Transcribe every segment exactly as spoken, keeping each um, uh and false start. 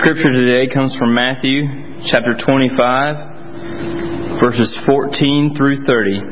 Scripture today comes from Matthew chapter twenty-five, verses fourteen through thirty.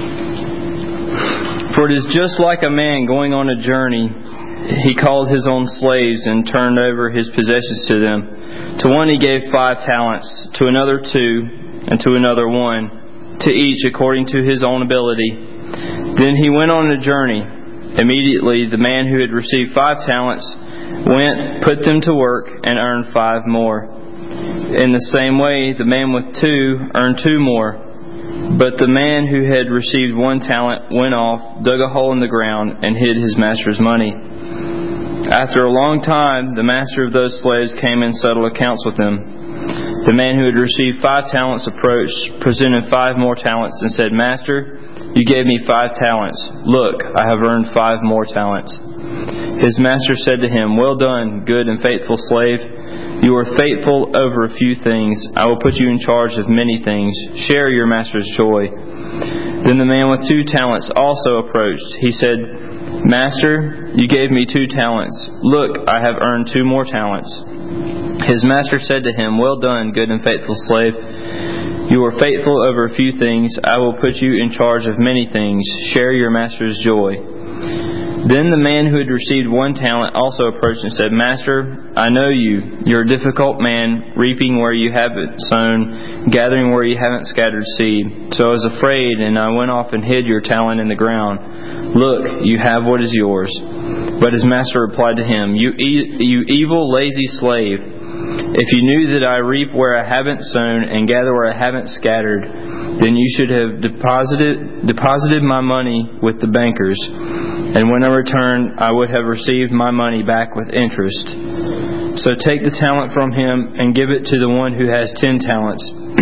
For it is just like a man going on a journey. He called his own slaves and turned over his possessions to them. To one he gave five talents, to another two, and to another one, to each according to his own ability. Then he went on a journey. Immediately the man who had received five talents went, put them to work, and earned five more. In the same way, the man with two earned two more. But the man who had received one talent went off, dug a hole in the ground, and hid his master's money. After a long time, the master of those slaves came and settled accounts with them. The man who had received five talents approached, presented five more talents, and said, Master, you gave me five talents. Look, I have earned five more talents. His master said to him, Well done, good and faithful slave. You are faithful over a few things. I will put you in charge of many things. Share your master's joy. Then the man with two talents also approached. He said, Master, you gave me two talents. Look, I have earned two more talents. His master said to him, Well done, good and faithful slave. You are faithful over a few things. I will put you in charge of many things. Share your master's joy. Then the man who had received one talent also approached and said, Master, I know you. You're a difficult man, reaping where you haven't sown, gathering where you haven't scattered seed. So I was afraid, and I went off and hid your talent in the ground. Look, you have what is yours. But his master replied to him, You, e- you evil, lazy slave. If you knew that I reap where I haven't sown and gather where I haven't scattered, then you should have deposited deposited my money with the bankers. And when I return, I would have received my money back with interest. So take the talent from him and give it to the one who has ten talents.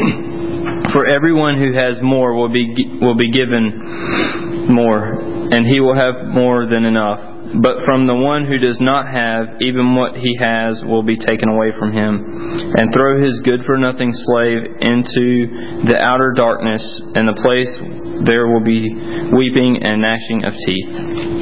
For everyone who has more will be will be given more, and he will have more than enough. But from the one who does not have, even what he has will be taken away from him. And throw his good-for-nothing slave into the outer darkness, and the place there will be weeping and gnashing of teeth.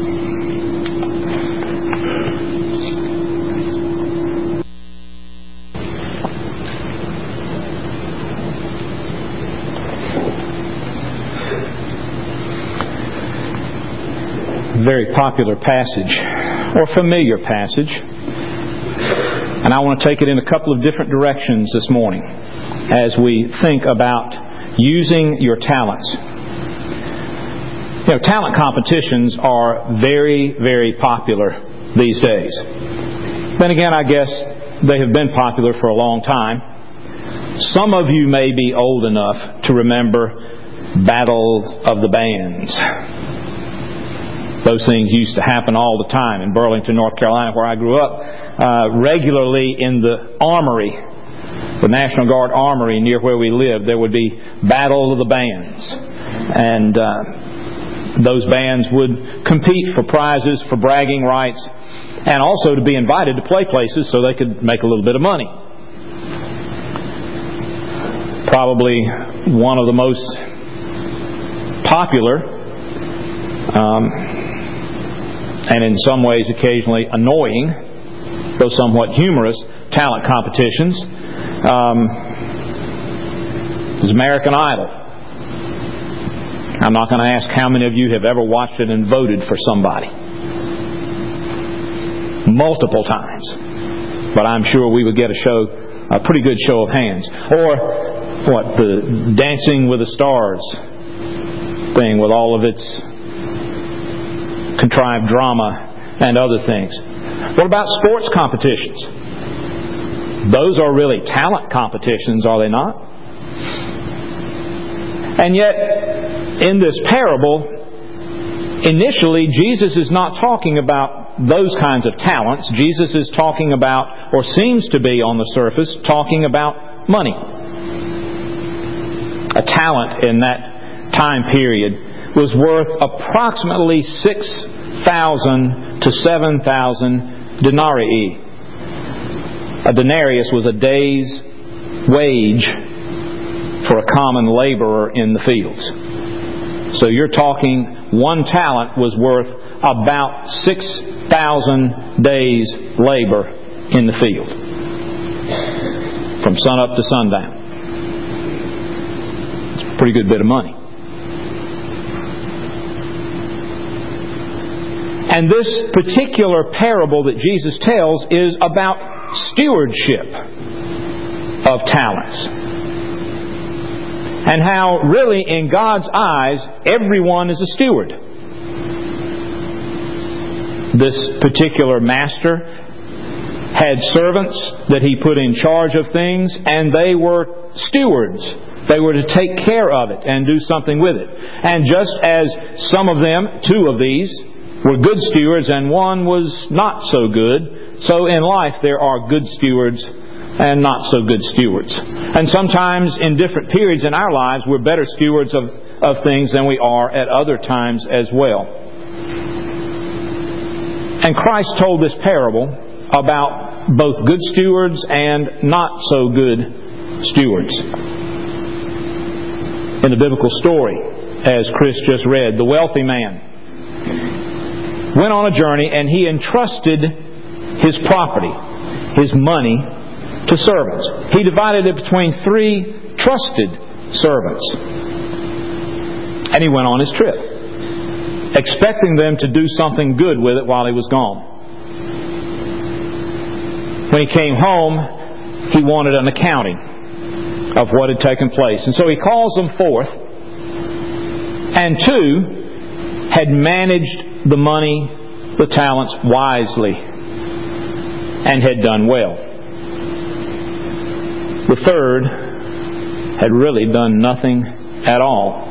Very popular passage, or familiar passage. And I want to take it in a couple of different directions this morning as we think about using your talents. You know, talent competitions are very, very popular these days. Then again, I guess they have been popular for a long time. Some of you may be old enough to remember battles of the bands. Those things used to happen all the time in Burlington, North Carolina, where I grew up. Uh, regularly in the armory, the National Guard Armory near where we lived, there would be Battle of the Bands. And uh, those bands would compete for prizes, for bragging rights, and also to be invited to play places so they could make a little bit of money. Probably one of the most popular um, and in some ways occasionally annoying, though somewhat humorous, talent competitions um, is American Idol. I'm not going to ask how many of you have ever watched it and voted for somebody. Multiple times. But I'm sure we would get a show, a pretty good show of hands. Or, what, the Dancing with the Stars thing with all of its contrived drama and other things. What about sports competitions? Those are really talent competitions, are they not? And yet, in this parable, initially, Jesus is not talking about those kinds of talents. Jesus is talking about, or seems to be on the surface, talking about money. A talent in that time period was worth approximately six thousand to seven thousand denarii. A denarius was a day's wage for a common laborer in the fields. So you're talking one talent was worth about six thousand days' labor in the field. from sun up to sundown. It's a pretty good bit of money. And this particular parable that Jesus tells is about stewardship of talents. And how really in God's eyes everyone is a steward. This particular master had servants that he put in charge of things, and they were stewards. They were to take care of it and do something with it. And just as some of them, two of these, were good stewards and one was not so good, so in life there are good stewards and not so good stewards. And sometimes in different periods in our lives we're better stewards of, of things than we are at other times as well. And Christ told this parable about both good stewards and not so good stewards. In the biblical story, as Chris just read, the wealthy man went on a journey and he entrusted his property, his money, to servants. He divided it between three trusted servants. And he went on his trip, expecting them to do something good with it while he was gone. When he came home, he wanted an accounting of what had taken place. And so he calls them forth, and two had managed the money, the talents wisely, and had done well. The third had really done nothing at all.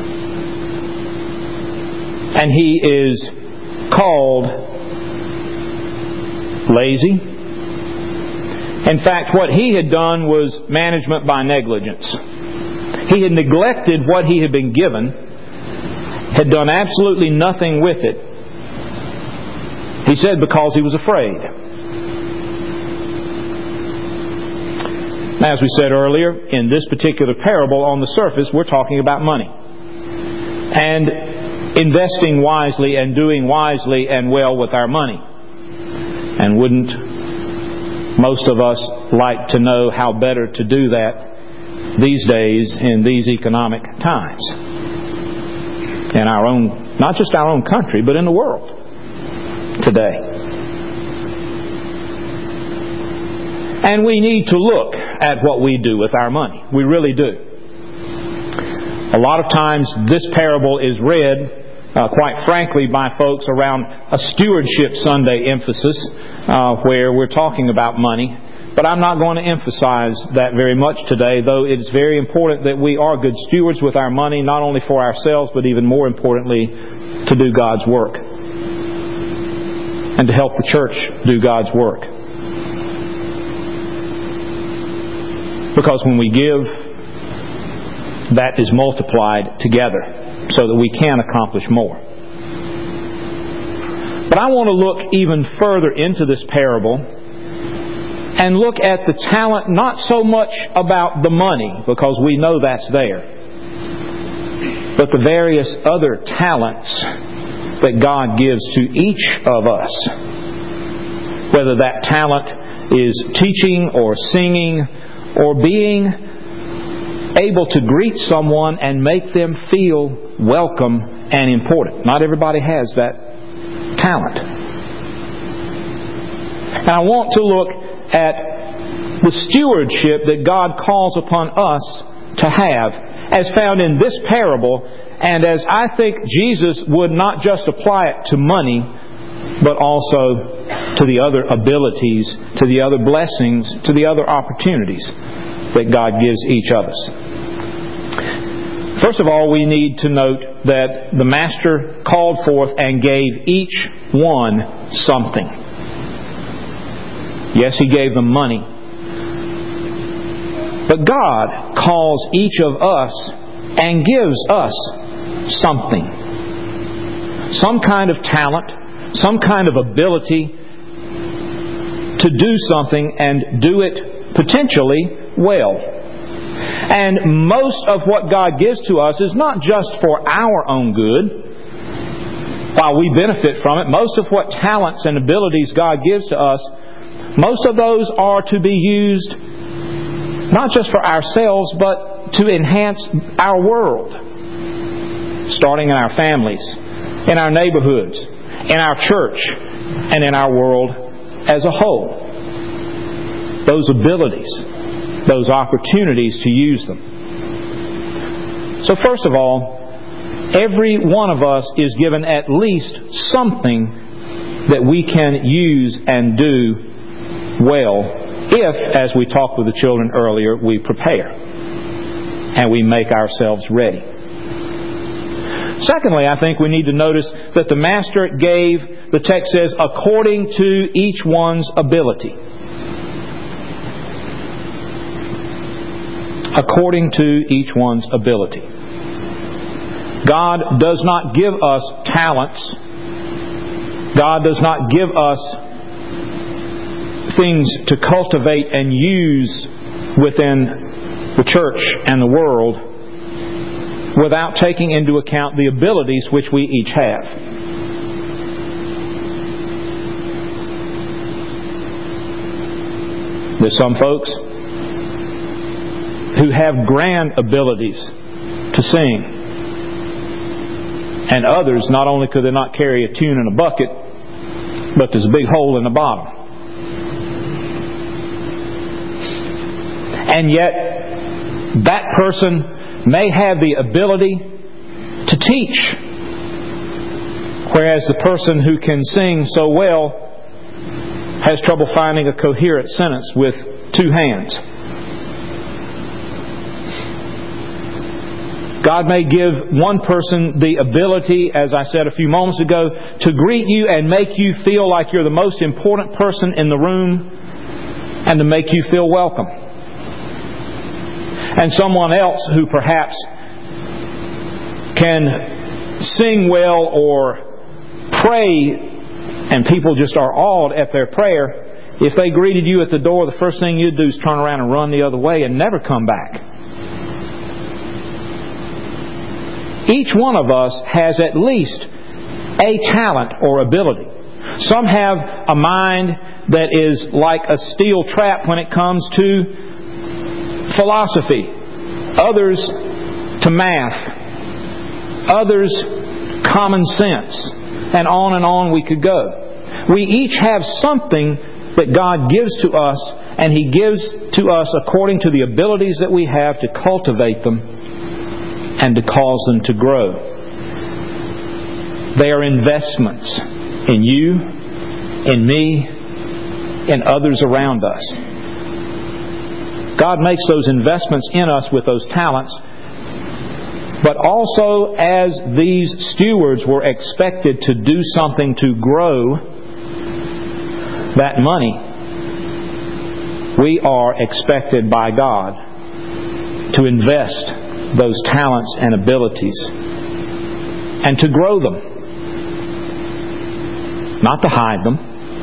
And he is called lazy. In fact, what he had done was management by negligence. He had neglected what he had been given, had done absolutely nothing with it. He said because he was afraid. Now, as we said earlier, in this particular parable, on the surface, we're talking about money. And investing wisely and doing wisely and well with our money. And wouldn't most of us like to know how better to do that these days in these economic times? In our own, not just our own country, but in the world today. And we need to look at what we do with our money. We really do. A lot of times this parable is read, uh, quite frankly, by folks around a Stewardship Sunday emphasis, uh, where we're talking about money. But I'm not going to emphasize that very much today, though it's very important that we are good stewards with our money, not only for ourselves, but even more importantly, to do God's work. And to help the church do God's work. Because when we give, that is multiplied together so that we can accomplish more. But I want to look even further into this parable and look at the talent, not so much about the money, because we know that's there, but the various other talents that God gives to each of us. Whether that talent is teaching or singing or being able to greet someone and make them feel welcome and important. Not everybody has that talent. And I want to look at the stewardship that God calls upon us to have, as found in this parable, and as I think Jesus would not just apply it to money, but also to the other abilities, to the other blessings, to the other opportunities that God gives each of us. First of all, we need to note that the Master called forth and gave each one something. Yes, He gave them money. But God calls each of us and gives us something. Some kind of talent, some kind of ability to do something and do it potentially well. And most of what God gives to us is not just for our own good, while we benefit from it. Most of what talents and abilities God gives to us Most of those are to be used not just for ourselves, but to enhance our world, starting in our families, in our neighborhoods, in our church, and in our world as a whole. Those abilities, those opportunities to use them. So first of all, every one of us is given at least something that we can use and do well if, as we talked with the children earlier, we prepare and we make ourselves ready. Secondly, I think we need to notice that the Master gave, the text says, according to each one's ability. According to each one's ability. God does not give us talents. God does not give us things to cultivate and use within the church and the world without taking into account the abilities which we each have. There's some folks who have grand abilities to sing, and others, not only could they not carry a tune in a bucket, but there's a big hole in the bottom. And yet, that person may have the ability to teach, whereas the person who can sing so well has trouble finding a coherent sentence with two hands. God may give one person the ability, as I said a few moments ago, to greet you and make you feel like you're the most important person in the room and to make you feel welcome. And someone else who perhaps can sing well or pray, and people just are awed at their prayer, if they greeted you at the door, the first thing you'd do is turn around and run the other way and never come back. Each one of us has at least a talent or ability. Some have a mind that is like a steel trap when it comes to philosophy. Others to math. Others common sense. And on and on we could go. We each have something that God gives to us, and He gives to us according to the abilities that we have to cultivate them and to cause them to grow. They are investments in you, in me, in others around us. God makes those investments in us with those talents, but also as these stewards were expected to do something to grow that money, we are expected by God to invest those talents and abilities and to grow them, not to hide them.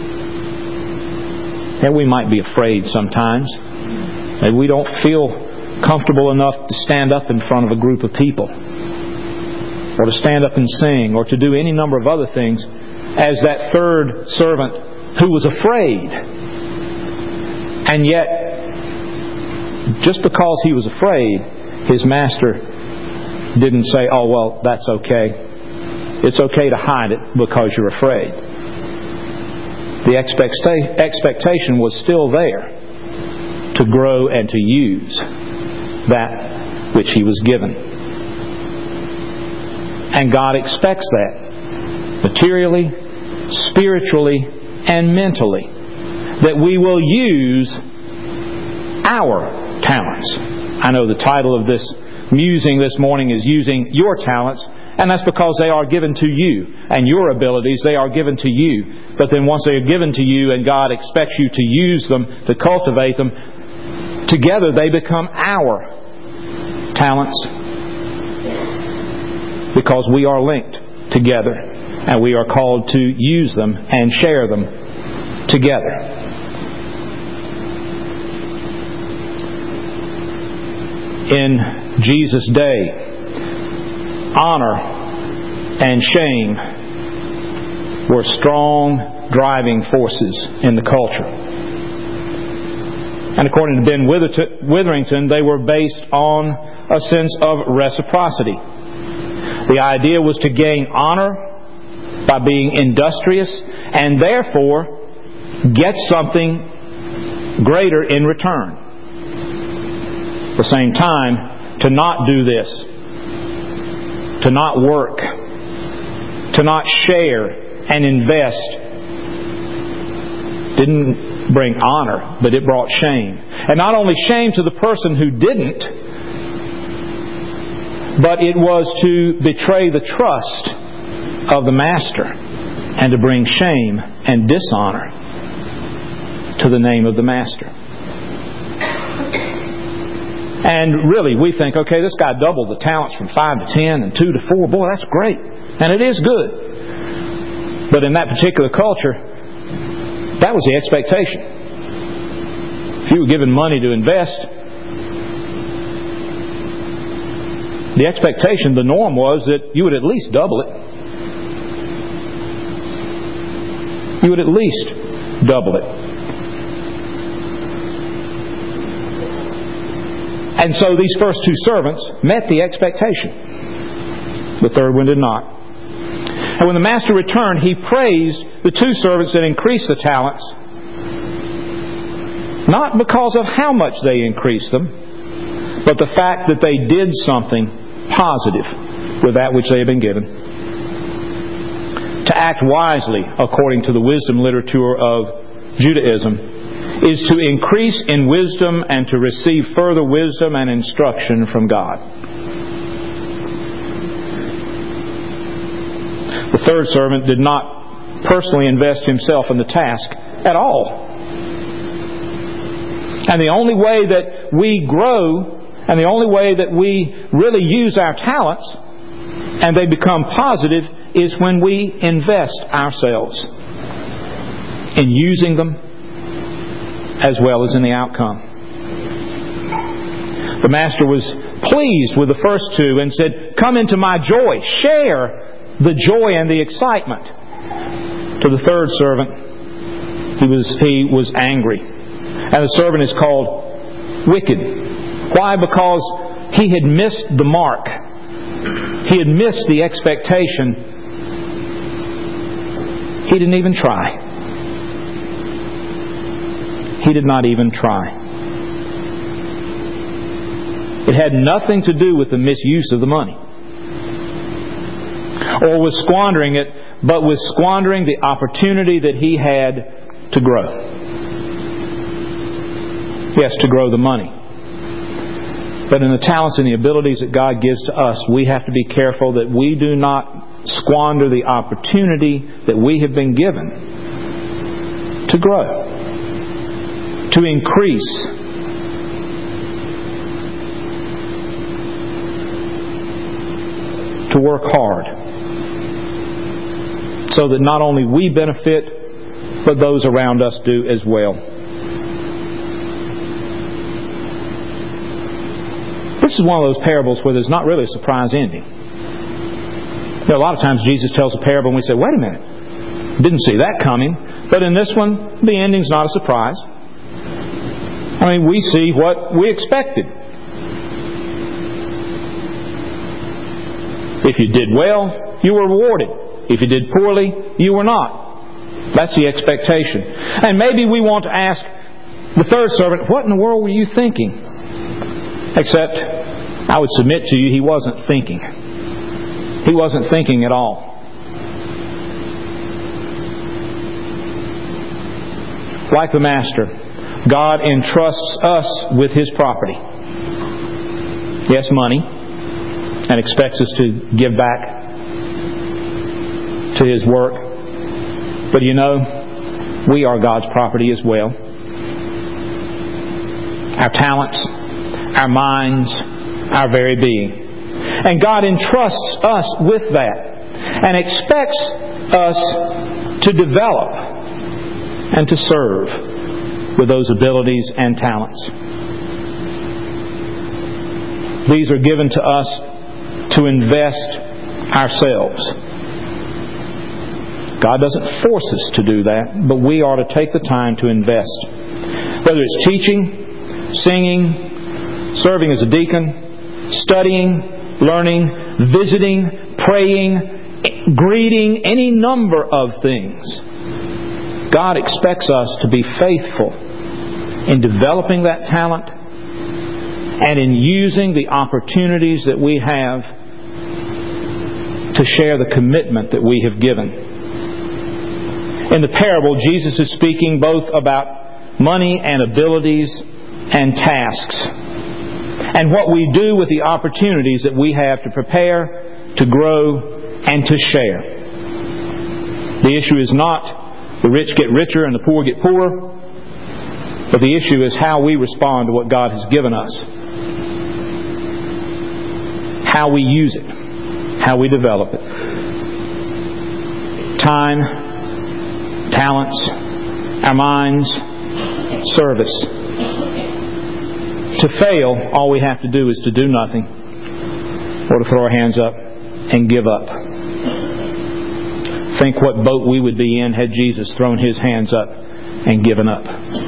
And we might be afraid sometimes. Maybe we don't feel comfortable enough to stand up in front of a group of people, or to stand up and sing, or to do any number of other things, as that third servant who was afraid. And yet, just because he was afraid, his master didn't say, oh, well, that's okay. It's okay to hide it because you're afraid. The expectation was still there to grow and to use that which he was given. And God expects that materially, spiritually, and mentally, that we will use our talents. I know the title of this musing this morning is Using Your Talents, and that's because they are given to you, and your abilities, they are given to you. But then once they are given to you and God expects you to use them, to cultivate them, together they become our talents, because we are linked together and we are called to use them and share them together. In Jesus' day, honor and shame were strong driving forces in the culture. And according to Ben Witherington, they were based on a sense of reciprocity. The idea was to gain honor by being industrious and therefore get something greater in return. At the same time, to not do this, to not work, to not share and invest, didn't bring honor, but it brought shame. And not only shame to the person who didn't, but it was to betray the trust of the master and to bring shame and dishonor to the name of the master. And really, we think, okay, this guy doubled the talents from five to ten and two to four. Boy, that's great. And it is good. But in that particular culture, that was the expectation. If you were given money to invest, the expectation, the norm was that you would at least double it. You would at least double it. And so these first two servants met the expectation. The third one did not. And when the master returned, he praised the two servants that increased the talents, not because of how much they increased them, but the fact that they did something positive with that which they had been given. To act wisely, according to the wisdom literature of Judaism, is to increase in wisdom and to receive further wisdom and instruction from God. The third servant did not personally invest himself in the task at all. And the only way that we grow, and the only way that we really use our talents and they become positive, is when we invest ourselves in using them as well as in the outcome. The master was pleased with the first two and said, "Come into my joy." Share the joy and the excitement. To the third servant, he was, he was angry. And the servant is called wicked. Why? Because he had missed the mark. He had missed the expectation. He didn't even try. He did not even try. It had nothing to do with the misuse of the money or with squandering it, but with squandering the opportunity that he had to grow. Yes, to grow the money. But in the talents and the abilities that God gives to us, we have to be careful that we do not squander the opportunity that we have been given to grow, to increase, to work hard, so that not only we benefit, but those around us do as well. This is one of those parables where there's not really a surprise ending. You know, a lot of times Jesus tells a parable and we say, wait a minute, didn't see that coming. But in this one, the ending's not a surprise. I mean, we see what we expected. If you did well, you were rewarded. If you did poorly, you were not. That's the expectation. And maybe we want to ask the third servant, what in the world were you thinking? Except, I would submit to you, he wasn't thinking. He wasn't thinking at all. Like the master, God entrusts us with His property. Yes, money, and expects us to give back to His work. But you know, we are God's property as well. Our talents, our minds, our very being. And God entrusts us with that and expects us to develop and to serve with those abilities and talents. These are given to us to invest ourselves. God doesn't force us to do that, but we are to take the time to invest. Whether it's teaching, singing, serving as a deacon, studying, learning, visiting, praying, greeting, any number of things. God expects us to be faithful in developing that talent and in using the opportunities that we have to share the commitment that we have given. In the parable, Jesus is speaking both about money and abilities and tasks, and what we do with the opportunities that we have to prepare, to grow, and to share. The issue is not the rich get richer and the poor get poorer, but the issue is how we respond to what God has given us. How we use it. How we develop it. Time, talents, our minds, service. To fail, all we have to do is to do nothing, or to throw our hands up and give up. Think what boat we would be in had Jesus thrown His hands up and given up.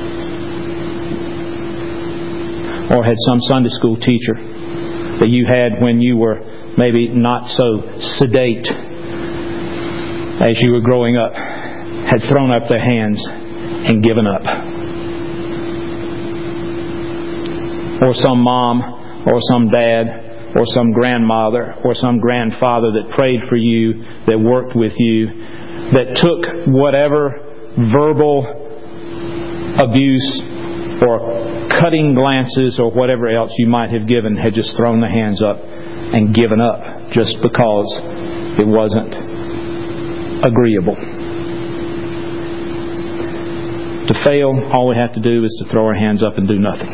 Or had some Sunday school teacher that you had when you were maybe not so sedate as you were growing up had thrown up their hands and given up. Or some mom or some dad or some grandmother or some grandfather that prayed for you, that worked with you, that took whatever verbal abuse or cutting glances or whatever else you might have given, had just thrown the hands up and given up just because it wasn't agreeable. To fail, all we have to do is to throw our hands up and do nothing.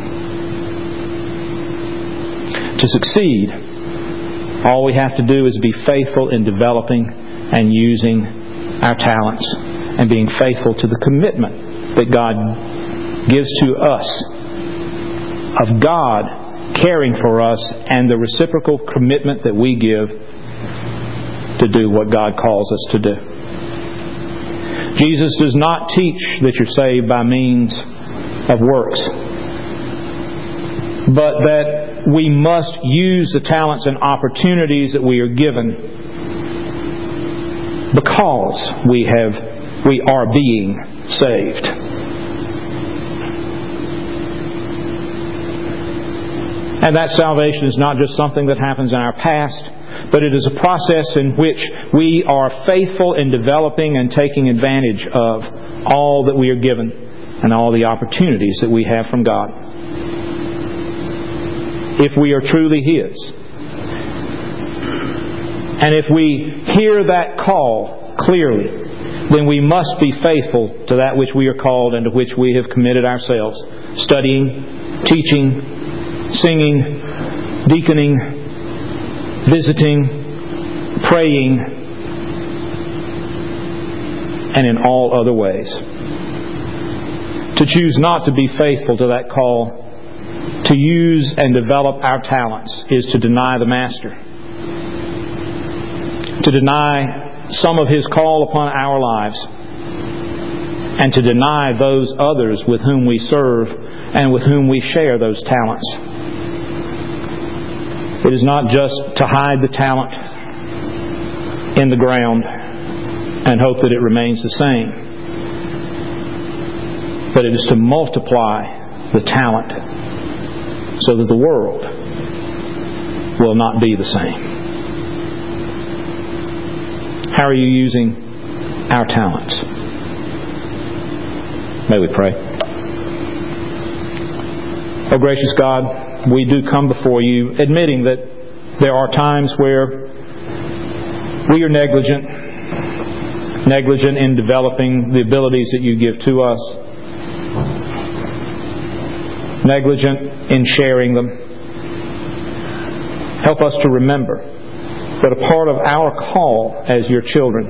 To succeed, all we have to do is be faithful in developing and using our talents and being faithful to the commitment that God gives to us of God caring for us and the reciprocal commitment that we give to do what God calls us to do. Jesus does not teach that you're saved by means of works, but that we must use the talents and opportunities that we are given because we have we are being saved. And that salvation is not just something that happens in our past, but it is a process in which we are faithful in developing and taking advantage of all that we are given and all the opportunities that we have from God. If we are truly His. And if we hear that call clearly, then we must be faithful to that which we are called and to which we have committed ourselves. Studying, teaching, singing, deaconing, visiting, praying, and in all other ways. To choose not to be faithful to that call, to use and develop our talents, is to deny the Master. To deny some of His call upon our lives, and to deny those others with whom we serve and with whom we share those talents. It is not just to hide the talent in the ground and hope that it remains the same, but it is to multiply the talent so that the world will not be the same. How are you using our talents? May we pray. Oh, gracious God, we do come before You admitting that there are times where we are negligent, negligent in developing the abilities that You give to us, negligent in sharing them. Help us to remember that a part of our call as Your children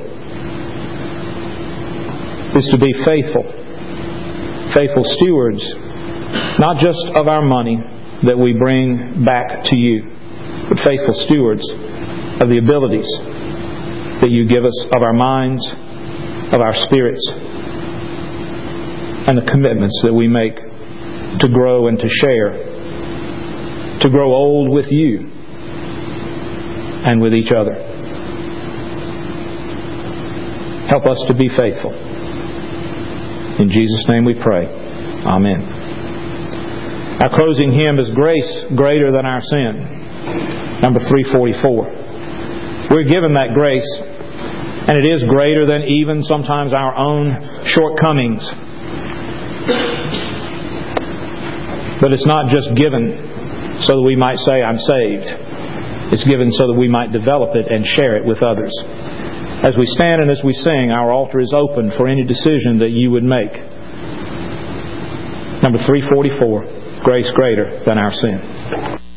is to be faithful, faithful stewards, not just of our money that we bring back to You, but faithful stewards of the abilities that You give us, of our minds, of our spirits, and the commitments that we make to grow and to share, to grow old with you and with each other. Help us to be faithful. In Jesus' name we pray. Amen. Our closing hymn is Grace Greater Than Our Sin, number three forty-four. We're given that grace, and it is greater than even sometimes our own shortcomings. But it's not just given so that we might say, I'm saved. It's given so that we might develop it and share it with others. As we stand and as we sing, our altar is open for any decision that you would make. Number three forty-four, Grace Greater Than Our Sin.